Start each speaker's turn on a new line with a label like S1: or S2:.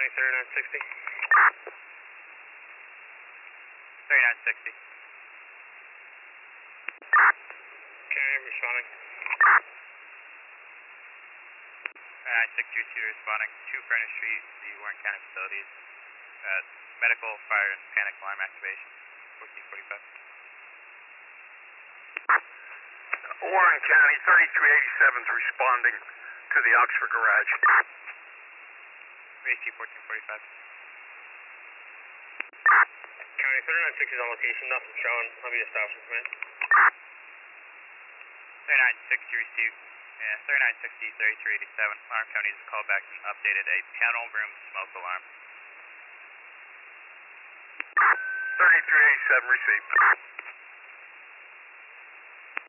S1: County 3960.
S2: 3960.
S1: County responding.
S2: 3960 receiver responding. 2 Furnace Street, the Warren County facilities. Medical, fire, and panic alarm activation. 1445.
S3: Warren County 3387 is responding to the Oxford garage.
S2: AC 1445.
S1: County 3960 is on location, nothing showing. Let me establish this, man.
S2: 3960 received. 3960, 3387. Alarm County has called back and updated a panel room smoke alarm.
S3: 3387 received.